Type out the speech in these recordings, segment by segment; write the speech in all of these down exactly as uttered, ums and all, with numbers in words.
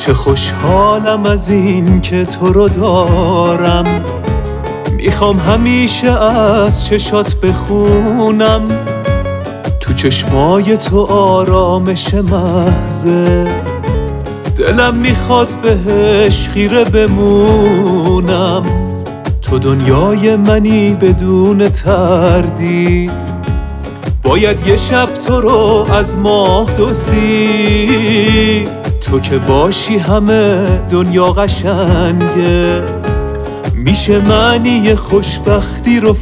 چه خوشحالم از این که تو رو دارم، میخوام همیشه از چشات بخونم، تو چشمای تو آرامش محضه، دلم میخواد بهش خیره بمونم. تو دنیای منی بدون تردید، باید یه شب تو رو از ماه دزدید. تو که باشی همه دنیا قشنگه، میشه معنی خوشبختی رو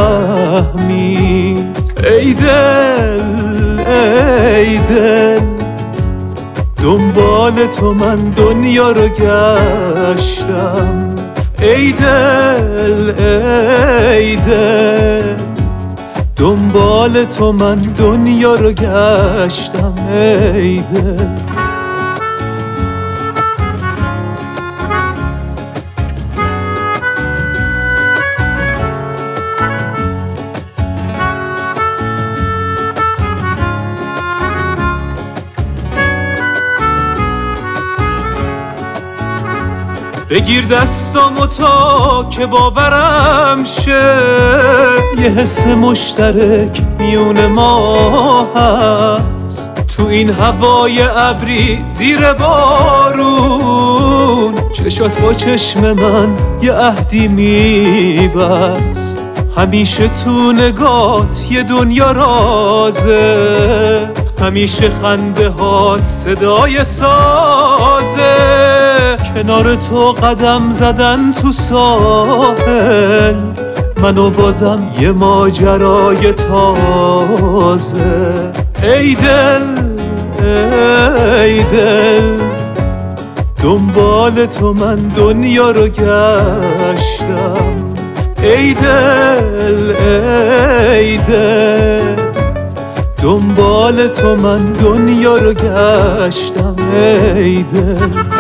فهمید. ای دل ای دل، دنبال تو من دنیا رو گشتم. ای دل ای دل، دنبال تو من دنیا رو گشتم. ای دل بگیر دستامو تا که باورم شه، یه حس مشترک میون ما هست. تو این هوای ابری زیر بارون، چشات با چشم من یه عهدی میبست. همیشه تو نگات یه دنیا رازه، همیشه خنده هات صدای سازه. کنار تو قدم زدن تو ساحل، منو بازم یه ماجرای تازه. ای دل ای دل، دنبال تو من دنیا رو گشتم. ای دل ای دل، دنبال تو من دنیا رو گشتم. ای دل